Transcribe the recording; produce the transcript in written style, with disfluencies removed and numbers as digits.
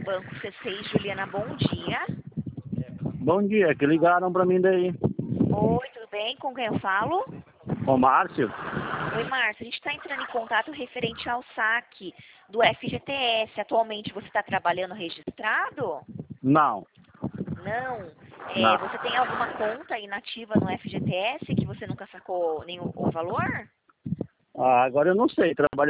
Banco C6, Juliana, bom dia. Bom dia, que ligaram pra mim daí. Oi, tudo bem? Com quem eu falo? Ô, Márcio? Oi, Márcio. A gente está entrando em contato referente ao saque do FGTS. Atualmente você está trabalhando registrado? Não, Não. não. Você tem alguma conta inativa no FGTS que você nunca sacou nenhum o valor? Agora eu não sei, trabalhar